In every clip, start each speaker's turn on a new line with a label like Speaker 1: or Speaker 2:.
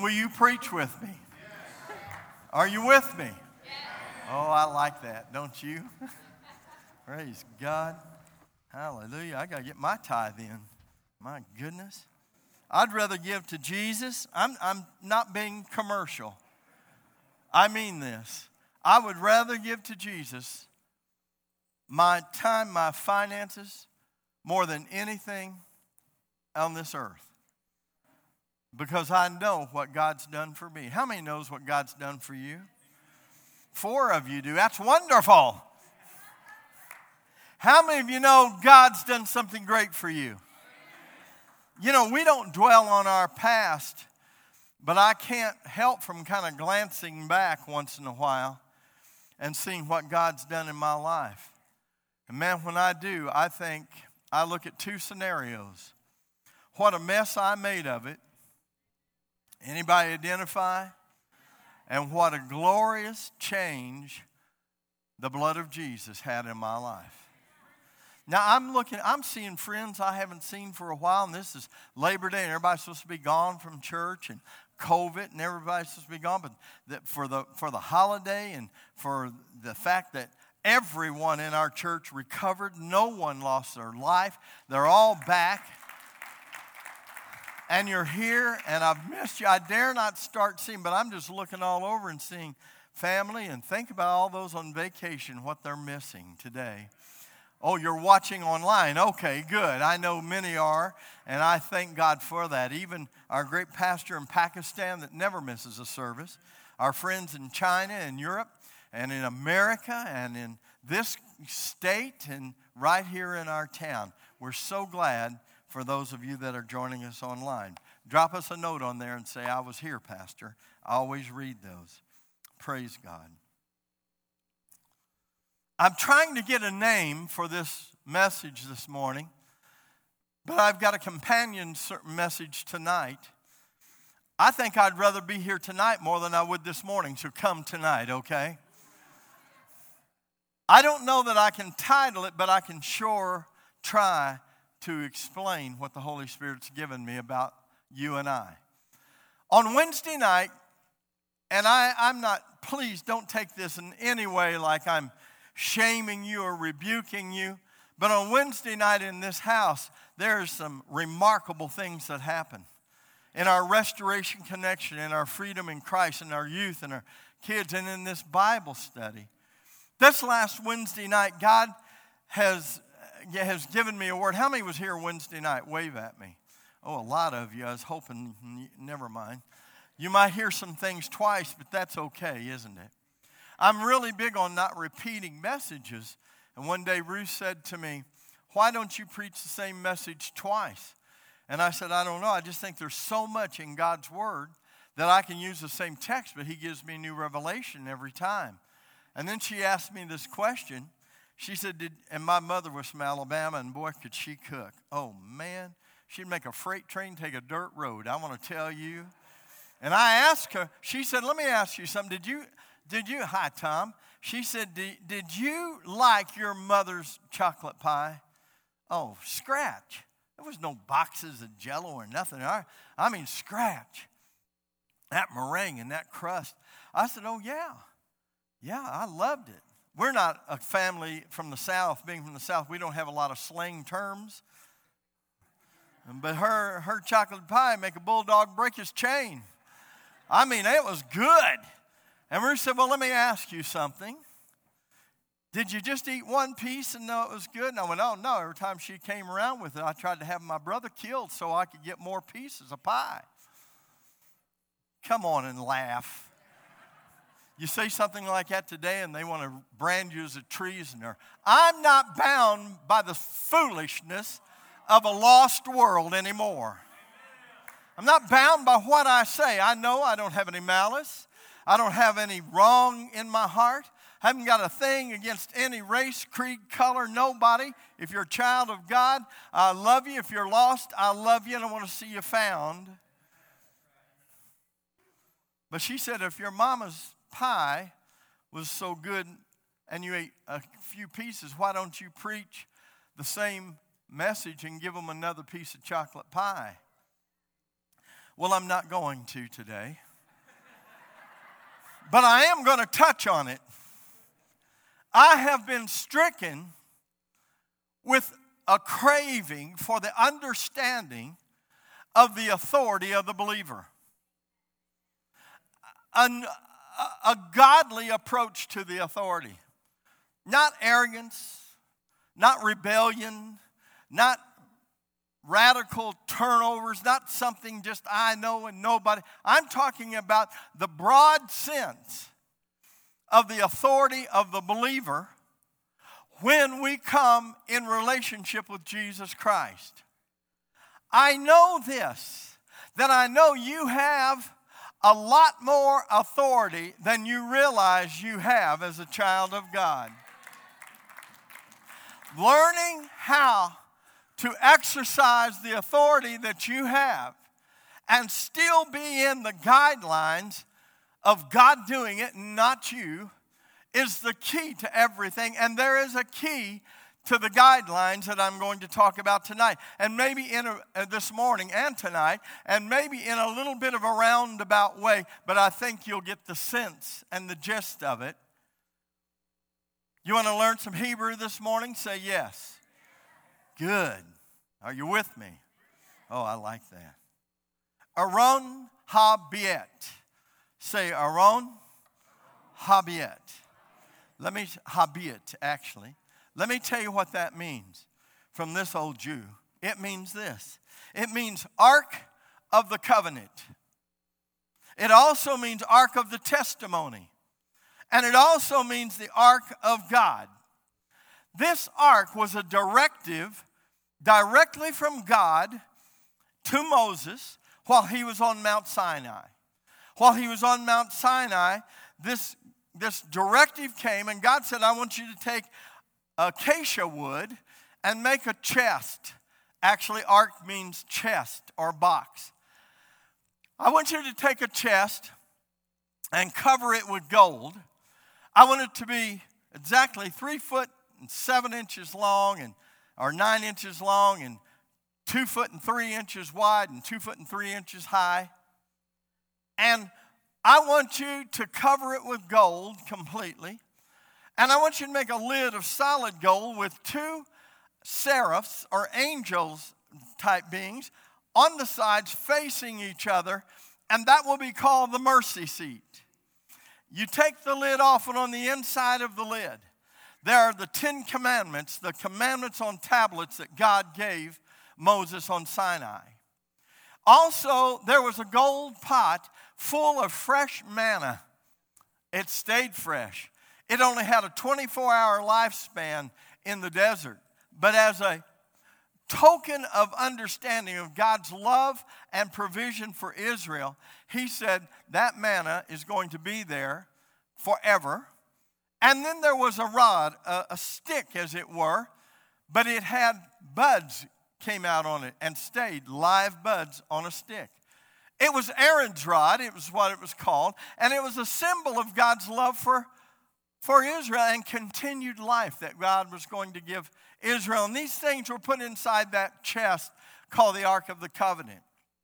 Speaker 1: will you preach with me? Are you with me? Oh, I like that, don't you? Praise God. Hallelujah. I got to get my tithe in. My goodness. I'd rather give to Jesus. I'm not being commercial. I mean this. I would rather give to Jesus my time, my finances, more than anything on this earth. Because I know what God's done for me. How many knows what God's done for you? 4 of you do. That's wonderful. How many of you know God's done something great for you? You know, we don't dwell on our past, but I can't help from kind of glancing back once in a while and seeing what God's done in my life. And man, when I do, I look at 2 scenarios. What a mess I made of it. Anybody identify? And what a glorious change the blood of Jesus had in my life. Now I'm seeing friends I haven't seen for a while, and this is Labor Day, and everybody's supposed to be gone from church, and COVID, and everybody's supposed to be gone. But for the holiday and for the fact that everyone in our church recovered, no one lost their life, they're all back. And you're here, and I've missed you. I dare not start seeing, but I'm just looking all over and seeing family, and think about all those on vacation, what they're missing today. Oh, you're watching online. Okay, good. I know many are, and I thank God for that. Even our great pastor in Pakistan that never misses a service, our friends in China and Europe and in America and in this state and right here in our town. We're so glad for those of you that are joining us online. Drop us a note on there and say, I was here, Pastor. I always read those. Praise God. I'm trying to get a name for this message this morning, but I've got a companion message tonight. I think I'd rather be here tonight more than I would this morning, so come tonight, okay? I don't know that I can title it, but I can sure try to explain what the Holy Spirit's given me about you and I. On Wednesday night, and I'm not, please don't take this in any way like I'm shaming you or rebuking you, but on Wednesday night in this house, there's some remarkable things that happen. In our Restoration Connection, in our Freedom in Christ, in our youth, and our kids, and in this Bible study. This last Wednesday night, God has given me a word. How many was here Wednesday night? Wave at me. Oh, a lot of you. I was hoping, never mind. You might hear some things twice, but that's okay, isn't it? I'm really big on not repeating messages. And one day Ruth said to me, why don't you preach the same message twice? And I said, I don't know. I just think there's so much in God's Word that I can use the same text, but He gives me new revelation every time. And then she asked me this question. She said, and my mother was from Alabama, and boy, could she cook. Oh, man. She'd make a freight train take a dirt road, I want to tell you. And I asked her, she said, let me ask you something. Did you, hi, Tom. She said, did you like your mother's chocolate pie? Oh, scratch. There was no boxes of Jell-O or nothing. I mean, scratch. That meringue and that crust. I said, oh, yeah. Yeah, I loved it. We're not a family from the South. Being from the South, we don't have a lot of slang terms. But her chocolate pie make a bulldog break his chain. I mean, it was good. And Ruth said, well, let me ask you something. Did you just eat one piece and know it was good? And I went, oh, no. Every time she came around with it, I tried to have my brother killed so I could get more pieces of pie. Come on and laugh. You say something like that today and they want to brand you as a treasoner. I'm not bound by the foolishness of a lost world anymore. I'm not bound by what I say. I know I don't have any malice. I don't have any wrong in my heart. I haven't got a thing against any race, creed, color, nobody. If you're a child of God, I love you. If you're lost, I love you and I want to see you found. But she said, if your mama's pie was so good and you ate a few pieces, why don't you preach the same message and give them another piece of chocolate pie? Well, I'm not going to today. But I am going to touch on it. I have been stricken with a craving for the understanding of the authority of the believer. A godly approach to the authority. Not arrogance, not rebellion, not radical turnovers, not something just I know and nobody. I'm talking about the broad sense of the authority of the believer when we come in relationship with Jesus Christ. I know this, that I know you have a lot more authority than you realize you have as a child of God. Learning how to exercise the authority that you have and still be in the guidelines of God doing it, not you, is the key to everything. And there is a key to the guidelines that I'm going to talk about tonight. And maybe this morning and tonight, and maybe in a little bit of a roundabout way, but I think you'll get the sense and the gist of it. You want to learn some Hebrew this morning? Say yes. Good. Are you with me? Oh, I like that. Aron habiet. Say Aron habiet. Habiet, actually. Let me tell you what that means from this old Jew. It means this. It means Ark of the Covenant. It also means Ark of the Testimony. And it also means the Ark of God. This ark was a directive directly from God to Moses while he was on Mount Sinai. While he was on Mount Sinai, this directive came, and God said, I want you to take acacia wood and make a chest. Actually, ark means chest or box. I want you to take a chest and cover it with gold. I want it to be exactly 3 foot and 7 inches long, or 9 inches long, and 2 foot and 3 inches wide, and 2 foot and 3 inches high. And I want you to cover it with gold completely. And I want you to make a lid of solid gold with 2 seraphs or angels type beings on the sides facing each other. And that will be called the mercy seat. You take the lid off, and on the inside of the lid, there are the 10 commandments, the commandments on tablets that God gave Moses on Sinai. Also, there was a gold pot full of fresh manna. It stayed fresh. It only had a 24-hour lifespan in the desert. But as a token of understanding of God's love and provision for Israel, he said that manna is going to be there forever. And then there was a rod, a stick as it were, but it had buds came out on it and stayed, live buds on a stick. It was Aaron's rod, it was what it was called, and it was a symbol of God's love for Israel and continued life that God was going to give Israel. And these things were put inside that chest called the Ark of the Covenant.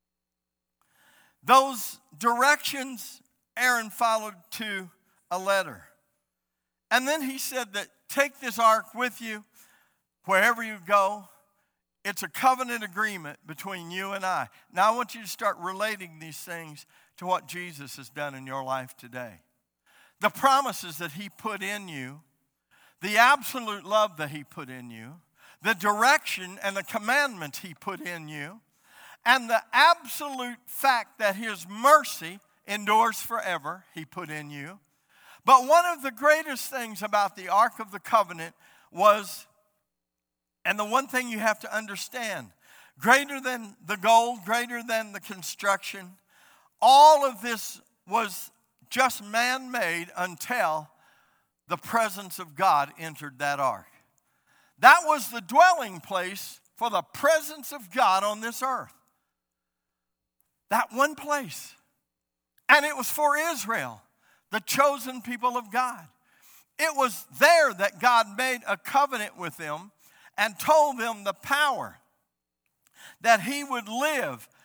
Speaker 1: Those directions Aaron followed to a letter. And then he said that take this ark with you wherever you go. It's a covenant agreement between you and I. Now I want you to start relating these things to what Jesus has done in your life today. The promises that he put in you, the absolute love that he put in you, the direction and the commandments he put in you, and the absolute fact that his mercy endures forever, he put in you. But one of the greatest things about the Ark of the Covenant was, and the one thing you have to understand, greater than the gold, greater than the construction, all of this was just man-made until the presence of God entered that ark. That was the dwelling place for the presence of God on this earth. That one place. And it was for Israel, the chosen people of God. It was there that God made a covenant with them and told them the power that he would live.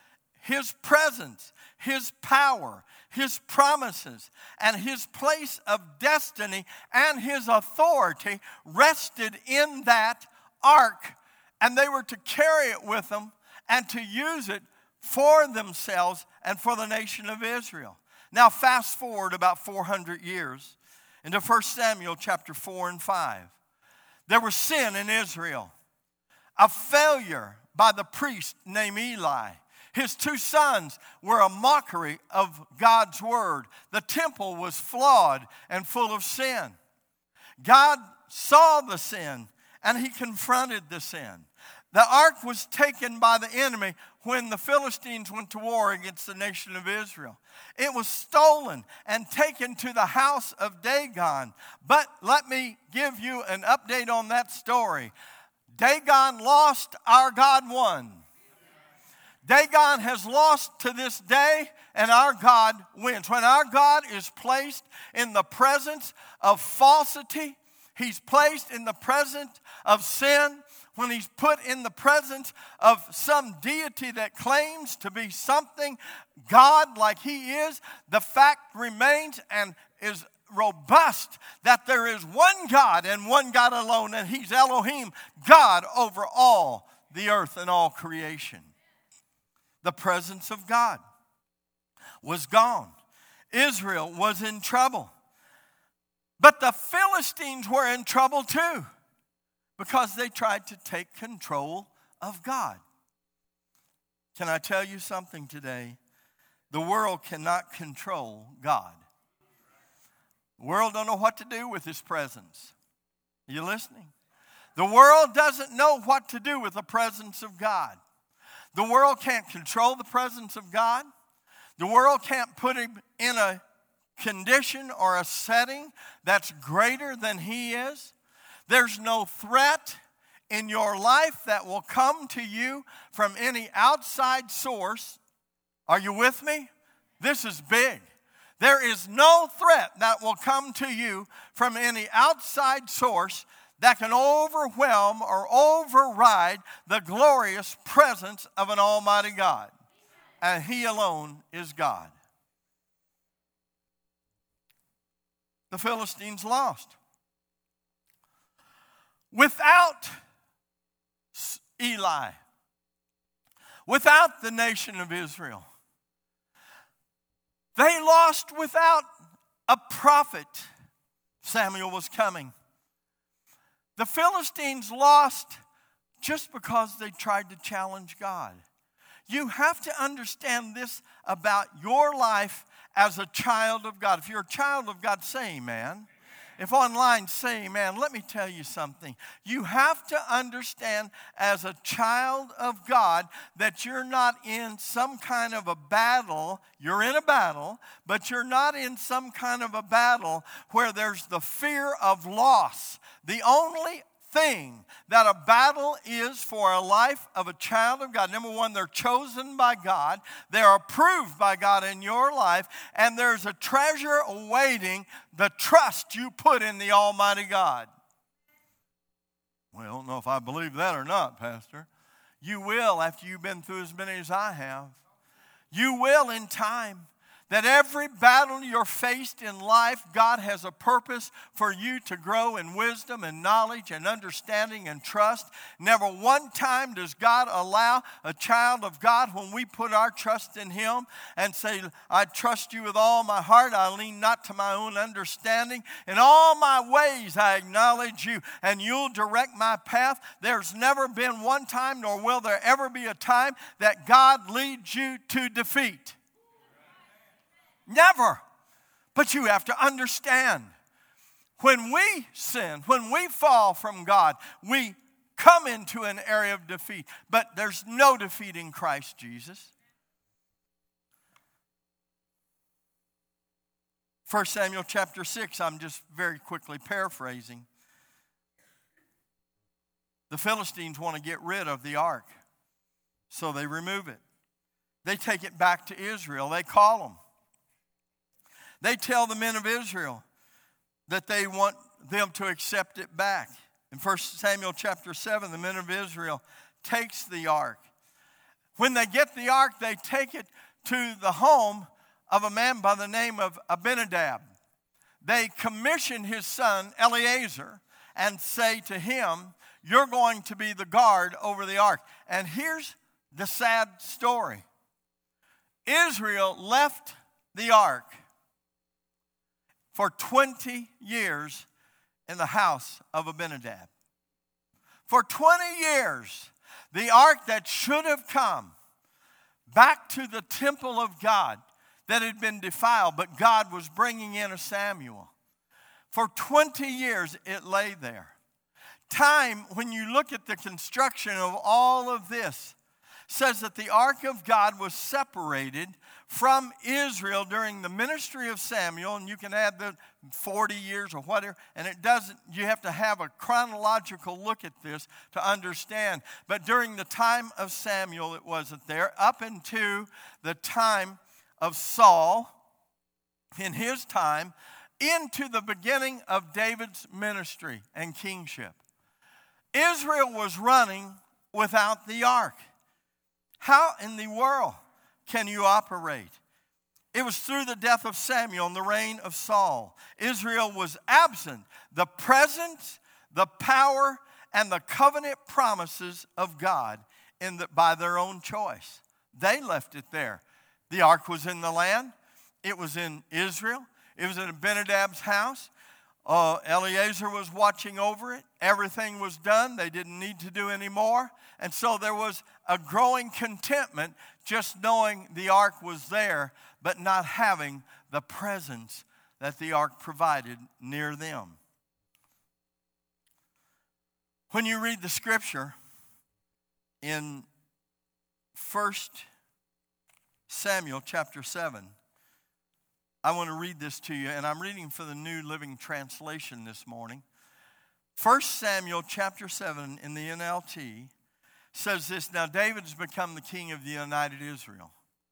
Speaker 1: His presence, His power, His promises, and His place of destiny and His authority rested in that ark. And they were to carry it with them and to use it for themselves and for the nation of Israel. Now fast forward about 400 years into 1 Samuel chapter 4 and 5. There was sin in Israel, a failure by the priest named Eli. His two sons were a mockery of God's word. The temple was flawed and full of sin. God saw the sin and He confronted the sin. The ark was taken by the enemy when the Philistines went to war against the nation of Israel. It was stolen and taken to the house of Dagon. But let me give you an update on that story. Dagon lost, our God won. Dagon has lost to this day, and our God wins. When our God is placed in the presence of falsity, He's placed in the presence of sin, when He's put in the presence of some deity that claims to be something God like He is, the fact remains and is robust that there is one God and one God alone, and He's Elohim, God over all the earth and all creation. The presence of God was gone. Israel was in trouble. But the Philistines were in trouble too, because they tried to take control of God. Can I tell you something today? The world cannot control God. The world don't know what to do with His presence. Are you listening? The world doesn't know what to do with the presence of God. The world can't control the presence of God. The world can't put Him in a condition or a setting that's greater than He is. There's no threat in your life that will come to you from any outside source. Are you with me? This is big. There is no threat that will come to you from any outside source that can overwhelm or override the glorious presence of an almighty God. And He alone is God. The Philistines lost. Without Eli, without the nation of Israel, they lost without a prophet. Samuel was coming. The Philistines lost just because they tried to challenge God. You have to understand this about your life as a child of God. If you're a child of God, say amen. If online, say amen. Let me tell you something. You have to understand as a child of God that you're not in some kind of a battle. You're in a battle, but you're not in some kind of a battle where there's the fear of loss. The only thing that a battle is for a life of a child of God. Number one, they're chosen by God. They're approved by God in your life. And there's a treasure awaiting the trust you put in the Almighty God. Well, I don't know if I believe that or not, Pastor. You will after you've been through as many as I have. You will in time. That every battle you're faced in life, God has a purpose for you to grow in wisdom and knowledge and understanding and trust. Never one time does God allow a child of God, when we put our trust in Him and say, I trust you with all my heart, I lean not to my own understanding. In all my ways I acknowledge you, and you'll direct my path. There's never been one time, nor will there ever be a time, that God leads you to defeat. Never. But you have to understand, when we sin, when we fall from God, we come into an area of defeat. But there's no defeat in Christ Jesus. 1 Samuel chapter 6, I'm just very quickly paraphrasing. The Philistines want to get rid of the ark, so they remove it. They take it back to Israel. They call them. They tell the men of Israel that they want them to accept it back. In 1 Samuel chapter 7, the men of Israel takes the ark. When they get the ark, they take it to the home of a man by the name of Abinadab. They commission his son Eleazar and say to him, you're going to be the guard over the ark. And here's the sad story. Israel left the ark for 20 years in the house of Abinadab. For 20 years, the ark that should have come back to the temple of God that had been defiled, but God was bringing in a Samuel. For 20 years, it lay there. Time, when you look at the construction of all of this, says that the ark of God was separated from Israel during the ministry of Samuel, and you can add the 40 years or whatever, and it doesn't, you have to have a chronological look at this to understand. But during the time of Samuel, it wasn't there, up into the time of Saul, in his time, into the beginning of David's ministry and kingship. Israel was running without the ark. How in the world can you operate? It was through the death of Samuel and the reign of Saul. Israel was absent. The presence, the power, and the covenant promises of God by their own choice. They left it there. The ark was in the land. It was in Israel. It was in Abinadab's house. Eleazar was watching over it. Everything was done. They didn't need to do any more. And so there was a growing contentment just knowing the ark was there, but not having the presence that the ark provided near them. When you read the scripture in 1 Samuel chapter 7, I want to read this to you, and I'm reading for the New Living Translation this morning. 1 Samuel chapter 7 in the NLT says this, now David's become the king of the united Israel.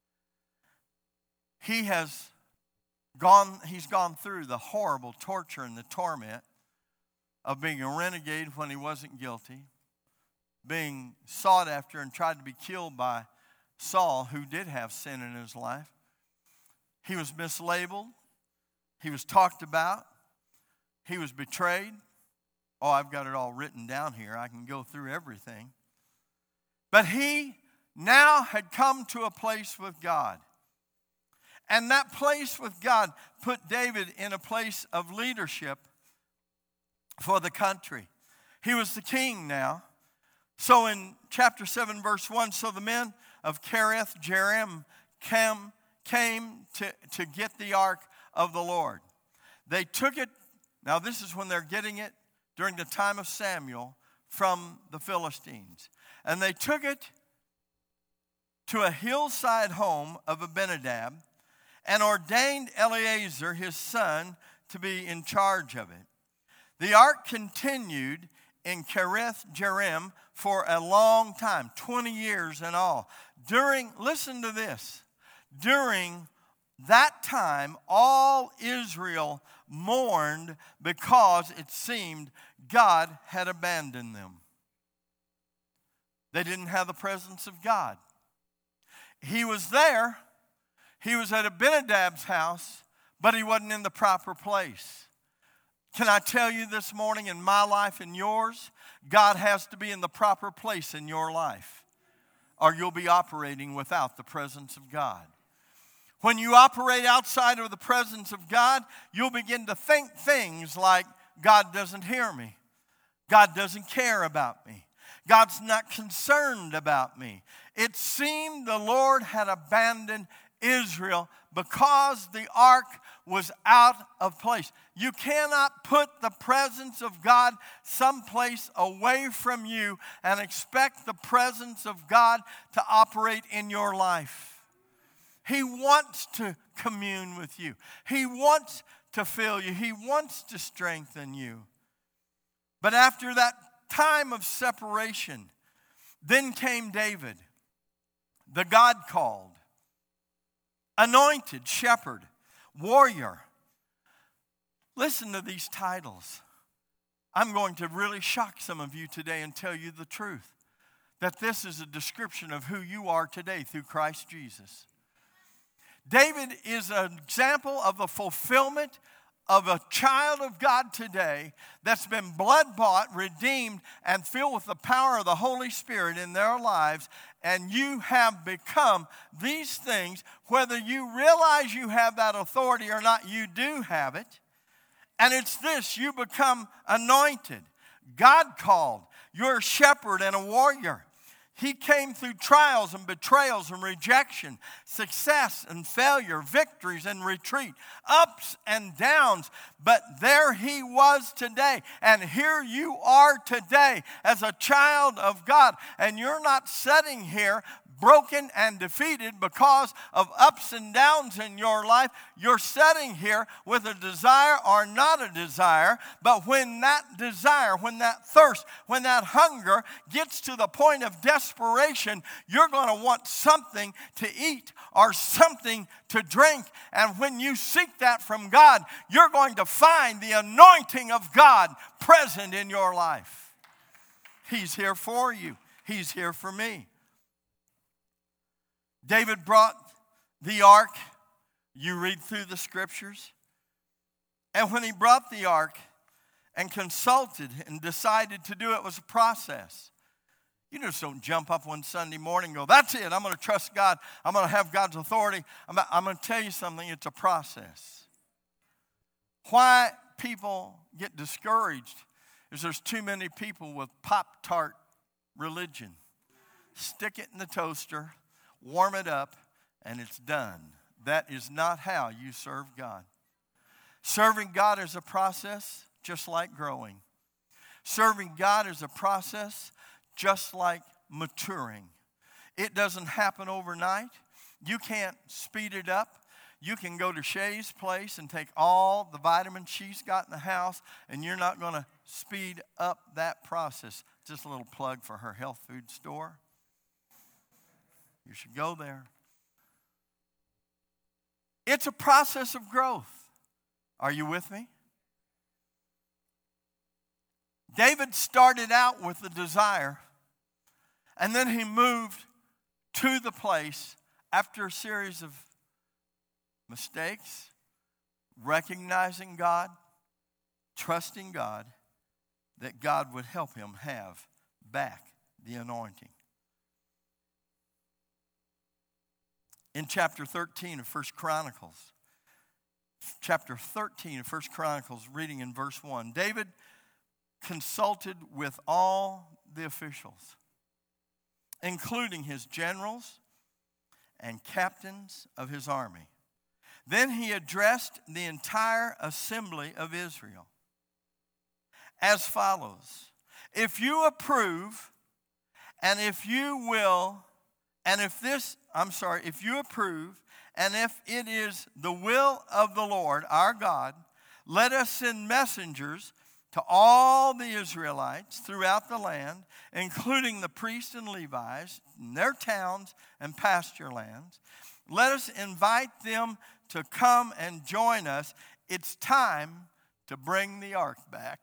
Speaker 1: He's gone through the horrible torture and the torment of being a renegade when he wasn't guilty, being sought after and tried to be killed by Saul, who did have sin in his life. He was mislabeled. He was talked about. He was betrayed. Oh, I've got it all written down here. I can go through everything. But he now had come to a place with God. And that place with God put David in a place of leadership for the country. He was the king now. So in chapter 7, verse 1, so the men of Kiriath Jearim came to get the ark of the Lord. They took it, now this is when they're getting it during the time of Samuel from the Philistines. And they took it to a hillside home of Abinadab and ordained Eleazar, his son, to be in charge of it. The ark continued in Kiriath Jearim for a long time, 20 years in all. Listen to this, during that time, all Israel mourned because it seemed God had abandoned them. They didn't have the presence of God. He was there. He was at Abinadab's house, but he wasn't in the proper place. Can I tell you this morning, in my life and yours, God has to be in the proper place in your life, or you'll be operating without the presence of God. When you operate outside of the presence of God, you'll begin to think things like, God doesn't hear me. God doesn't care about me. God's not concerned about me. It seemed the Lord had abandoned Israel because the ark was out of place. You cannot put the presence of God someplace away from you and expect the presence of God to operate in your life. He wants to commune with you. He wants to fill you. He wants to strengthen you. But after that time of separation, then came David, the God-called, anointed shepherd, warrior. Listen to these titles. I'm going to really shock some of you today and tell you the truth. that this is a description of who you are today through Christ Jesus. David is an example of the fulfillment of a child of God today that's been blood-bought, redeemed, and filled with the power of the Holy Spirit in their lives. And you have become these things. Whether you realize you have that authority or not, you do have it. And it's this: you become anointed, God called. You're a shepherd and a warrior. He came through trials and betrayals and rejection, success and failure, victories and retreat, ups and downs. But there he was today. And here you are today as a child of God. And you're not sitting here broken and defeated because of ups and downs in your life. You're sitting here with a desire or not a desire. But when that desire, when that thirst, when that hunger gets to the point of desperation, you're going to want something to eat or something to drink. And when you seek that from God, you're going to find the anointing of God present in your life. He's here for you. He's here for me. David brought the ark. You read through the scriptures. And when he brought the ark and consulted and decided to do it, was a process. You just don't jump up one Sunday morning and go, that's it, I'm going to trust God. I'm going to have God's authority. I'm going to tell you something, it's a process. Why people get discouraged is there's too many people with Pop-Tart religion. Stick it in the toaster, warm it up, and it's done. That is not how you serve God. Serving God is a process just like growing. Serving God is a process just like maturing. It doesn't happen overnight. You can't speed it up. You can go to Shay's place and take all the vitamins she's got in the house, and you're not going to speed up that process. Just a little plug for her health food store. You should go there. It's a process of growth. Are you with me? David started out with the desire, and then he moved to the place after a series of mistakes, recognizing God, trusting God, that God would help him have back the anointing. In chapter 13 of 1 Chronicles, reading in verse 1, David consulted with all the officials, including his generals and captains of his army. Then he addressed the entire assembly of Israel as follows: if you approve, and if you will, and if you approve, and if it is the will of the Lord our God, let us send messengers to all the Israelites throughout the land, including the priests and Levites, in their towns and pasture lands. Let us invite them to come and join us. It's time to bring the ark back.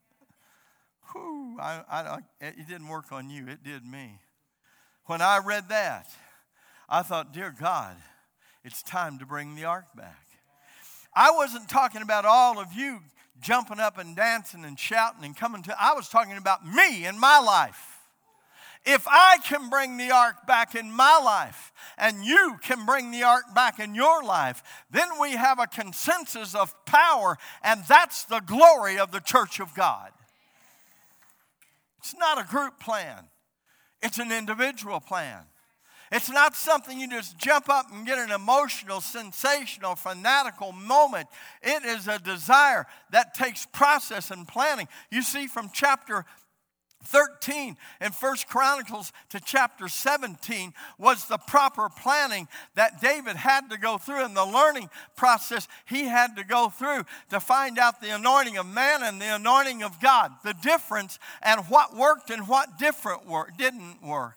Speaker 1: Whew, it didn't work on you, it did me. When I read that, I thought, dear God, it's time to bring the ark back. I wasn't talking about all of you jumping up and dancing and shouting and coming to. I was talking about me and my life. If I can bring the ark back in my life, and you can bring the ark back in your life, then we have a consensus of power, and that's the glory of the church of God. It's not a group plan. It's an individual plan. It's not something you just jump up and get an emotional, sensational, fanatical moment. It is a desire that takes process and planning. You see, from chapter 13 in 1 Chronicles to chapter 17 was the proper planning that David had to go through, and the learning process he had to go through to find out the anointing of man and the anointing of God, the difference, and what worked and what didn't work.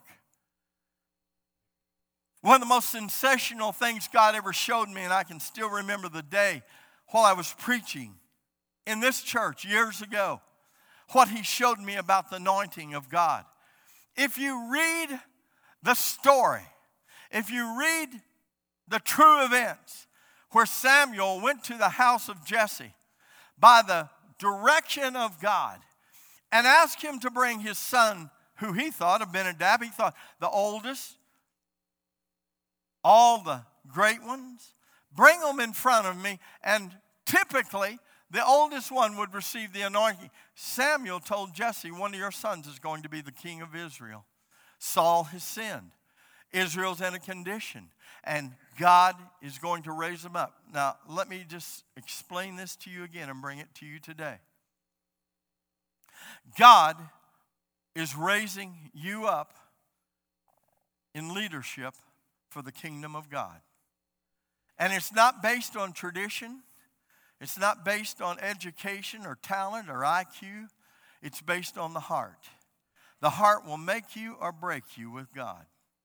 Speaker 1: One of the most sensational things God ever showed me, and I can still remember the day while I was preaching in this church years ago, what he showed me about the anointing of God. if you read the story, if you read the true events where Samuel went to the house of Jesse by the direction of God and asked him to bring his son, who he thought, Abinadab, he thought the oldest, all the great ones, bring them in front of me. And typically, the oldest one would receive the anointing. Samuel told Jesse, one of your sons is going to be the king of Israel. Saul has sinned. Israel's in a condition, and God is going to raise him up. Now, let me just explain this to you again and bring it to you today. God is raising you up in leadership for the kingdom of God. And it's not based on tradition. It's not based on education or talent or IQ. It's based on the heart. The heart will make you or break you with God.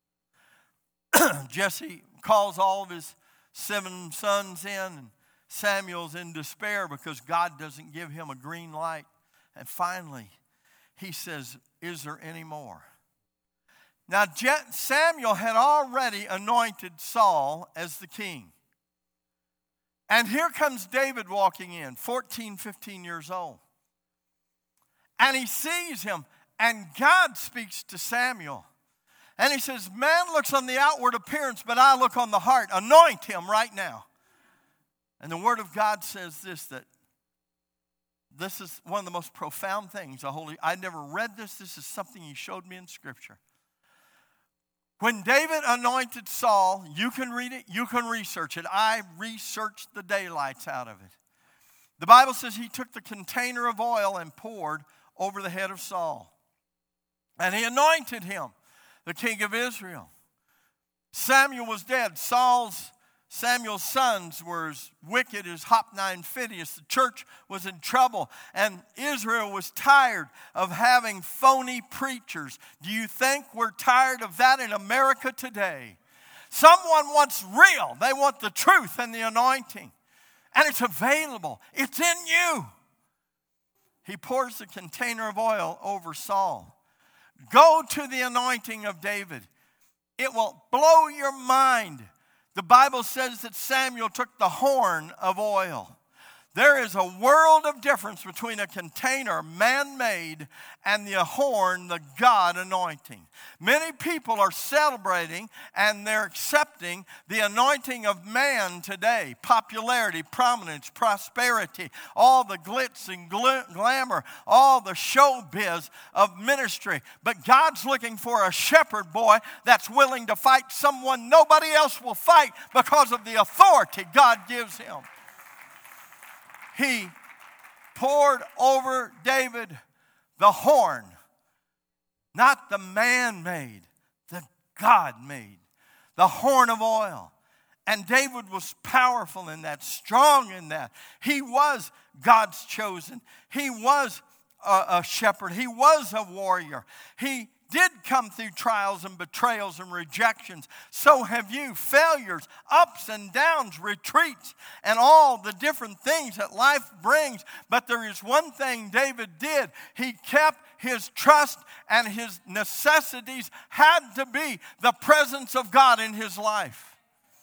Speaker 1: Jesse calls all of his 7 sons in, and Samuel's in despair because God doesn't give him a green light. And finally, he says, is there any more? Now, Samuel had already anointed Saul as the king. And here comes David walking in, 14, 15 years old. And he sees him, and God speaks to Samuel. And he says, man looks on the outward appearance, but I look on the heart. Anoint him right now. And the word of God says that this is one of the most profound things. I never read this. This is something he showed me in Scripture. When David anointed Saul, you can read it, you can research it. I researched the daylights out of it. The Bible says he took the container of oil and poured over the head of Saul. And he anointed him the king of Israel. Samuel was dead. Samuel's sons were as wicked as Hophni and Phinehas. The church was in trouble, and Israel was tired of having phony preachers. Do you think we're tired of that in America today? Someone wants real. They want the truth and the anointing. And it's available. It's in you. He pours the container of oil over Saul. Go to the anointing of David. It will blow your mind. The Bible says that Samuel took the horn of oil. There is a world of difference between a container, man-made, and the horn, the God anointing. Many people are celebrating and they're accepting the anointing of man today. Popularity, prominence, prosperity, all the glitz and glamour, all the showbiz of ministry. But God's looking for a shepherd boy that's willing to fight someone nobody else will fight because of the authority God gives him. He poured over David the horn, not the man-made, the God-made, the horn of oil. And David was powerful in that, strong in that. He was God's chosen. He was a shepherd. He was a warrior. He did come through trials and betrayals and rejections. So have you. Failures, ups and downs, retreats, and all the different things that life brings. But there is one thing David did. He kept his trust, and his necessities had to be the presence of God in his life.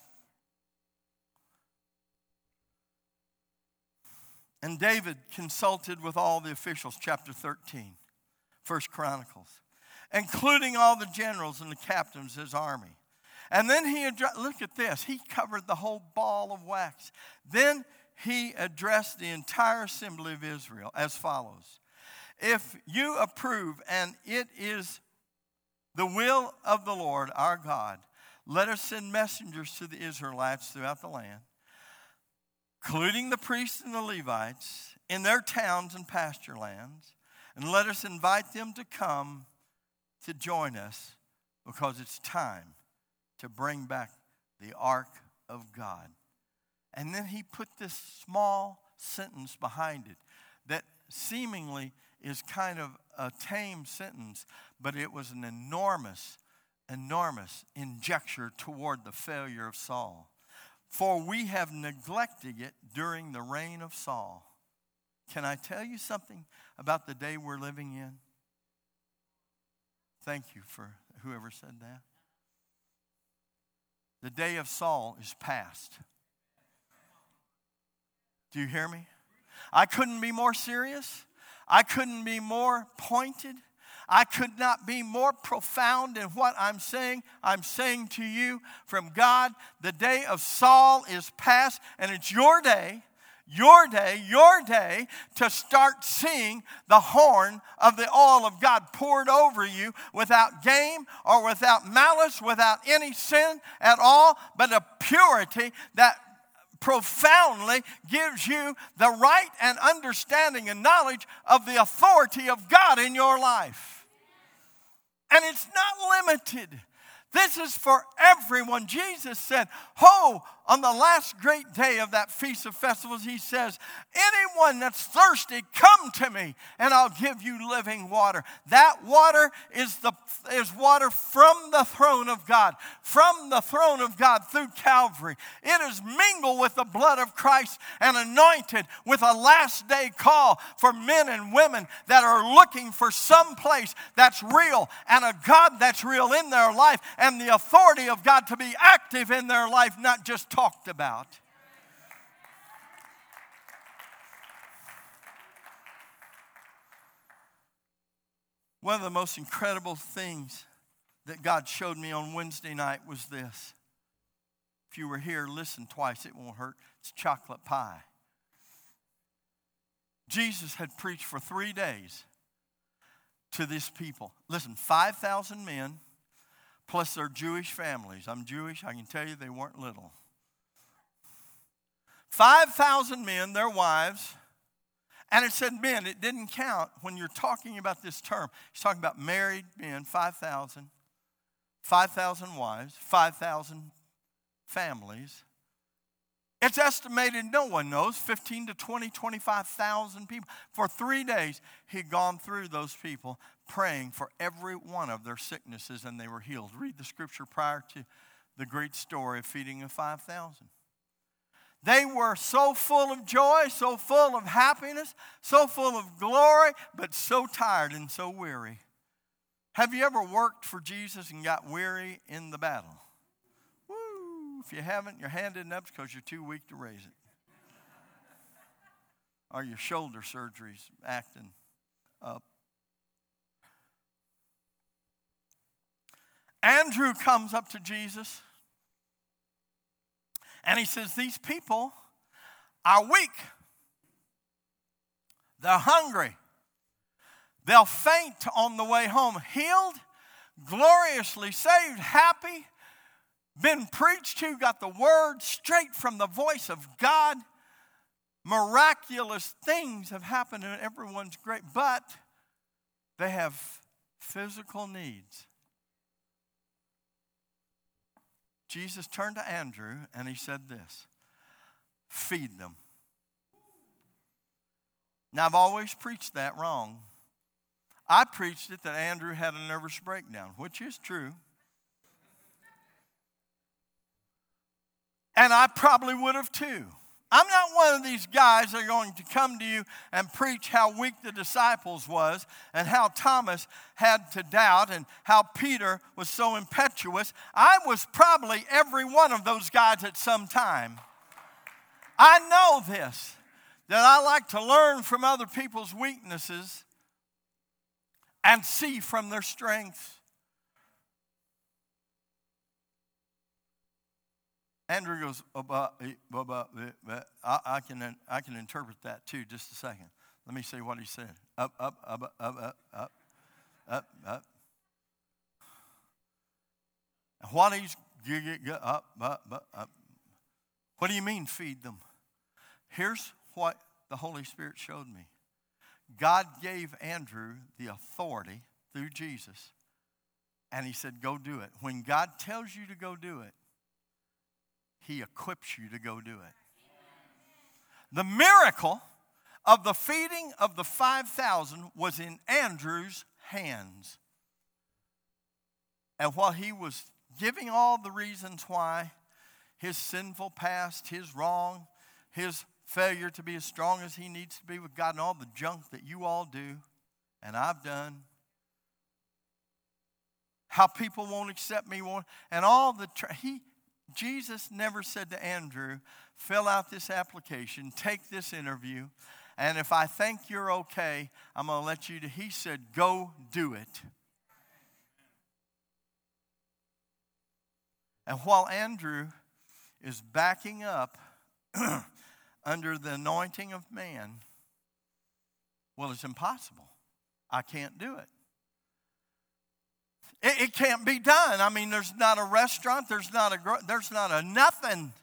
Speaker 1: And David consulted with all the officials, chapter 13, 1 Chronicles, including all the generals and the captains of his army. And then look at this, he covered the whole ball of wax. Then he addressed the entire assembly of Israel as follows. If you approve, and it is the will of the Lord our God, let us send messengers to the Israelites throughout the land, including the priests and the Levites, in their towns and pasture lands, and let us invite them to come to join us, because it's time to bring back the ark of God. And then he put this small sentence behind it that seemingly is kind of a tame sentence, but it was an enormous injecture toward the failure of Saul. For we have neglected it during the reign of Saul. Can I tell you something about the day we're living in? Thank you for whoever said that. The day of Saul is past. Do you hear me? I couldn't be more serious. I couldn't be more pointed. I could not be more profound in what I'm saying. I'm saying to you from God, the day of Saul is past, and it's your day to start seeing the horn of the oil of God poured over you without game or without malice, without any sin at all, but a purity that profoundly gives you the right and understanding and knowledge of the authority of God in your life. And it's not limited. This is for everyone. Jesus said, on the last great day of that Feast of Festivals, he says, anyone that's thirsty, come to me, and I'll give you living water. That water is water from the throne of God, through Calvary. It is mingled with the blood of Christ and anointed with a last day call for men and women that are looking for some place that's real and a God that's real in their life and the authority of God to be active in their life, not just talked about. One of the most incredible things that God showed me on Wednesday night was this. If you were here, listen twice, it won't hurt. It's chocolate pie. Jesus had preached for 3 days to this people. Listen, 5,000 men plus their Jewish families. I'm Jewish, I can tell you they weren't little. 5,000 men, their wives, and it said men. It didn't count when you're talking about this term. He's talking about married men, 5,000 wives, 5,000 families. It's estimated, no one knows, 15 to 20, 25,000 people. For 3 days, he'd gone through those people praying for every one of their sicknesses, and they were healed. Read the scripture prior to the great story of feeding of 5,000. They were so full of joy, so full of happiness, so full of glory, but so tired and so weary. Have you ever worked for Jesus and got weary in the battle? Woo! If you haven't, your hand isn't up because you're too weak to raise it. Or your shoulder surgery's acting up. Andrew comes up to Jesus. And he says, these people are weak. They're hungry. They'll faint on the way home. Healed, gloriously saved, happy, been preached to, got the word straight from the voice of God. Miraculous things have happened and everyone's great, but they have physical needs. Jesus turned to Andrew and he said this, feed them. Now, I've always preached that wrong. I preached it that Andrew had a nervous breakdown, which is true. And I probably would have too. I'm not one of these guys that are going to come to you and preach how weak the disciples was and how Thomas had to doubt and how Peter was so impetuous. I was probably every one of those guys at some time. I know this, that I like to learn from other people's weaknesses and see from their strengths. Andrew goes, I can interpret that too. Just a second. Let me see what he said. Up. What he's up. What do you mean feed them? Here's what the Holy Spirit showed me. God gave Andrew the authority through Jesus, and he said, go do it. When God tells you to go do it, he equips you to go do it. The miracle of the feeding of the 5,000 was in Andrew's hands. And while he was giving all the reasons why, his sinful past, his wrong, his failure to be as strong as he needs to be with God, and all the junk that you all do and I've done, how people won't accept me, and all the Jesus never said to Andrew, fill out this application, take this interview, and if I think you're okay, I'm going to let you do. He said, go do it. And while Andrew is backing up under the anointing of man, well, it's impossible. I can't do it. It can't be done. I mean, there's not a restaurant. There's not a nothing.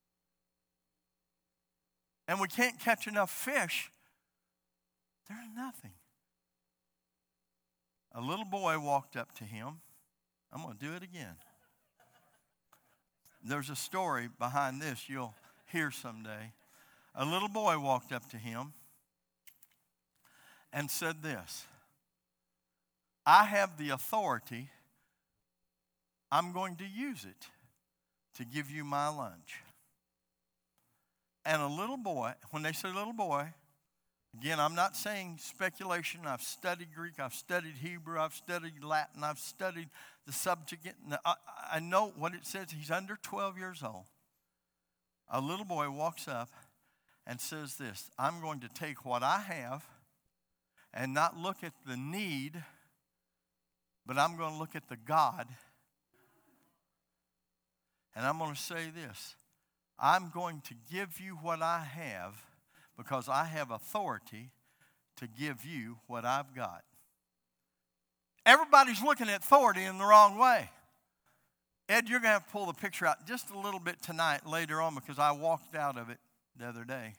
Speaker 1: And we can't catch enough fish. There's nothing. A little boy walked up to him. I'm going to do it again. There's a story behind this you'll hear someday. A little boy walked up to him and said this, I have the authority. I'm going to use it to give you my lunch. And a little boy, when they say little boy, again, I'm not saying speculation. I've studied Greek. I've studied Hebrew. I've studied Latin. I've studied the subject. I know what it says. He's under 12 years old. A little boy walks up and says this, I'm going to take what I have and not look at the need, but I'm going to look at the God. And I'm going to say this, I'm going to give you what I have because I have authority to give you what I've got. Everybody's looking at authority in the wrong way. Ed, you're going to have to pull the picture out just a little bit tonight, later on, because I walked out of it the other day.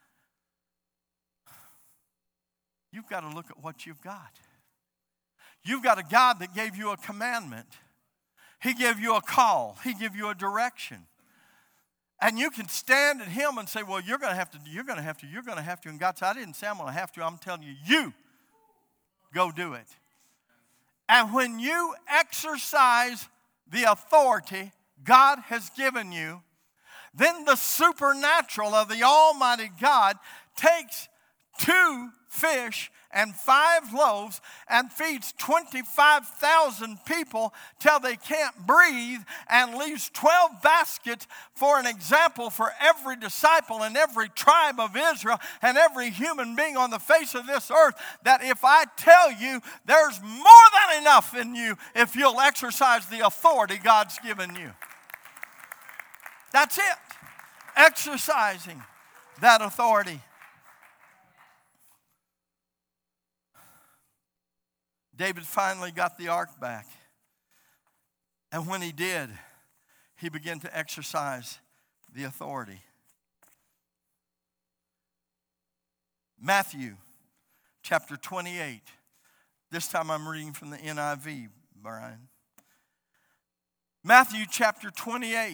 Speaker 1: You've got to look at what you've got. You've got a God that gave you a commandment. He gave you a call. He gave you a direction. And you can stand at him and say, well, you're going to have to. And God said, I didn't say I'm going to have to. I'm telling you, you go do it. And when you exercise the authority God has given you, then the supernatural of the Almighty God takes 2 fish and 5 loaves and feeds 25,000 people till they can't breathe and leaves 12 baskets for an example for every disciple and every tribe of Israel and every human being on the face of this earth, that if I tell you there's more than enough in you if you'll exercise the authority God's given you. That's it. Exercising that authority. David finally got the ark back. And when he did, he began to exercise the authority. Matthew chapter 28. This time I'm reading from the NIV, Brian. Matthew chapter 28.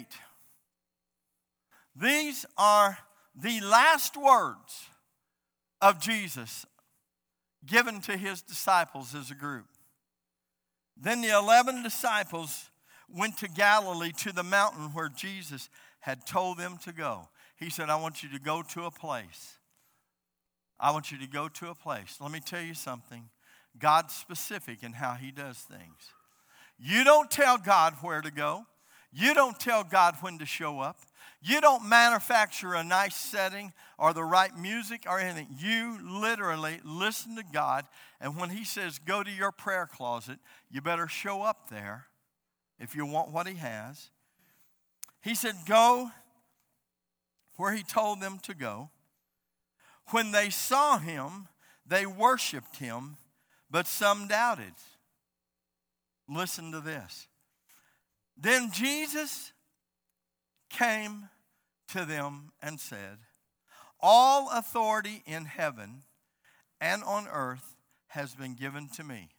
Speaker 1: These are the last words of Jesus given to his disciples as a group. Then the 11 disciples went to Galilee, to the mountain where Jesus had told them to go. He said, I want you to go to a place. I want you to go to a place. Let me tell you something. God's specific in how he does things. You don't tell God where to go. You don't tell God when to show up. You don't manufacture a nice setting or the right music or anything. You literally listen to God, and when he says go to your prayer closet, you better show up there if you want what he has. He said go where he told them to go. When they saw him, they worshiped him, but some doubted. Listen to this. Then Jesus came to them and said, all authority in heaven and on earth has been given to me.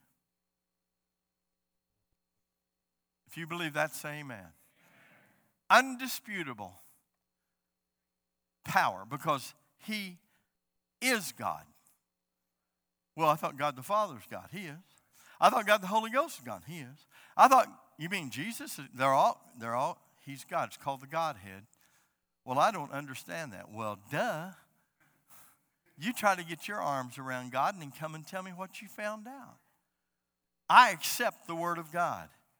Speaker 1: If you believe that, say amen. Undisputable power, because he is God. Well, I thought God the Father is God. He is. I thought God the Holy Ghost is God. He is. I thought, you mean Jesus? They're all, he's God. It's called the Godhead. Well, I don't understand that. Well, duh. You try to get your arms around God and then come and tell me what you found out. I accept the Word of God.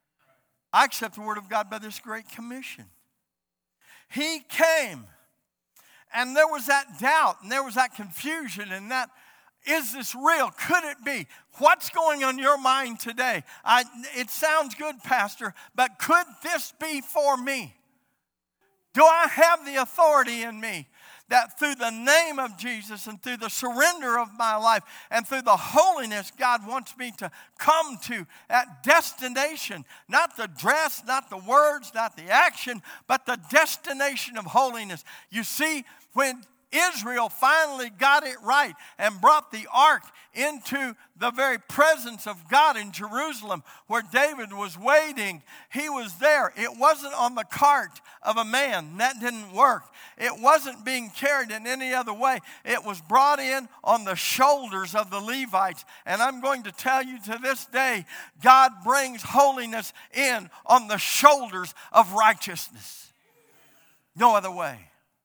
Speaker 1: I accept the Word of God by this great commission. He came, and there was that doubt, and there was that confusion, and that, is this real? Could it be? What's going on in your mind today? It sounds good, Pastor, but could this be for me? Do I have the authority in me that through the name of Jesus and through the surrender of my life and through the holiness God wants me to come to that destination? Not the dress, not the words, not the action, but the destination of holiness. You see, when Israel finally got it right and brought the ark into the very presence of God in Jerusalem where David was waiting. He was there. It wasn't on the cart of a man. That didn't work. It wasn't being carried in any other way. It was brought in on the shoulders of the Levites. And I'm going to tell you, to this day, God brings holiness in on the shoulders of righteousness. No other way.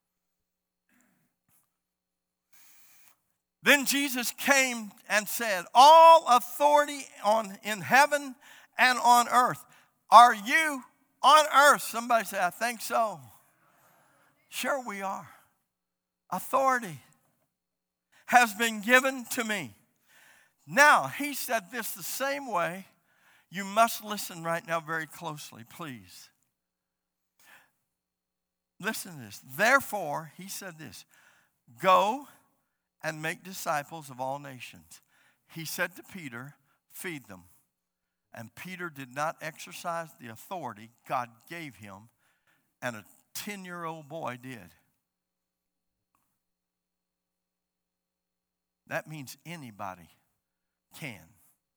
Speaker 1: Then Jesus came and said, all authority in heaven and on earth. Are you on earth? Somebody say, I think so. Sure we are. Authority has been given to me. Now, he said this the same way. You must listen right now very closely, please. Listen to this. Therefore, he said this, go and make disciples of all nations. He said to Peter, feed them. And Peter did not exercise the authority God gave him, and a 10-year-old boy did. That means anybody can.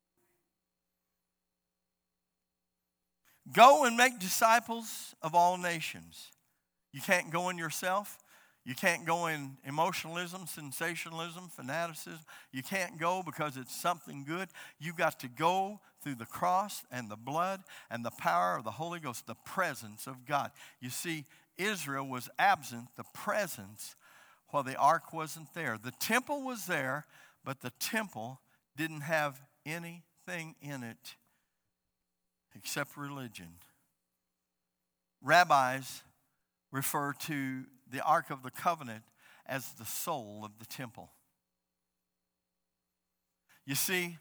Speaker 1: Go and make disciples of all nations. You can't go in yourself. You can't go in emotionalism, sensationalism, fanaticism. You can't go because it's something good. You've got to go through the cross and the blood and the power of the Holy Ghost, the presence of God. You see, Israel was absent, the presence, while the ark wasn't there. The temple was there, but the temple didn't have anything in it except religion. Rabbis refer to the Ark of the Covenant as the soul of the temple. You see,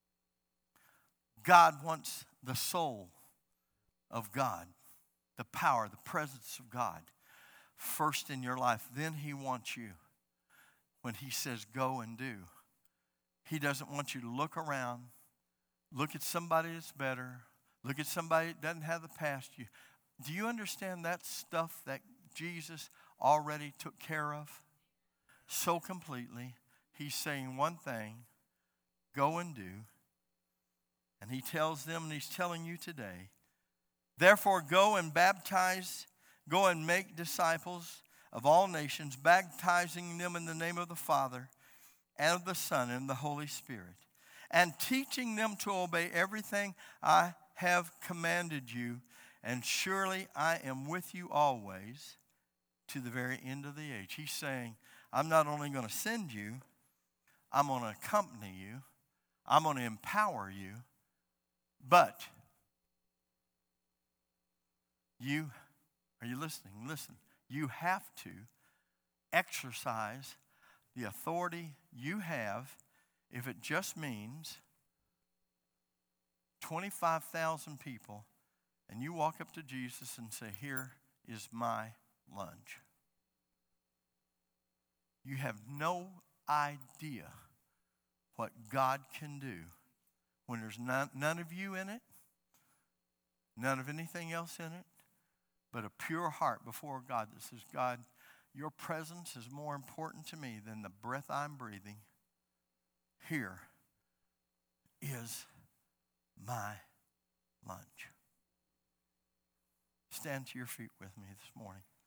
Speaker 1: God wants the soul of God, the power, the presence of God, first in your life. Then he wants you. When he says go and do, he doesn't want you to look around, look at somebody that's better, look at somebody that doesn't have the past. Do you understand that stuff that Jesus already took care of so completely? He's saying one thing, go and do. And he tells them, and he's telling you today, therefore go and baptize, go and make disciples of all nations, baptizing them in the name of the Father and of the Son and the Holy Spirit, and teaching them to obey everything I have commanded you. And surely I am with you always, to the very end of the age. He's saying, I'm not only going to send you, I'm going to accompany you, I'm going to empower you, but you, are you listening? Listen, you have to exercise the authority you have. If it just means 25,000 people, and you walk up to Jesus and say, here is my lunch. You have no idea what God can do when there's none of you in it, none of anything else in it, but a pure heart before God that says, God, your presence is more important to me than the breath I'm breathing. Here is my lunch. Stand to your feet with me this morning.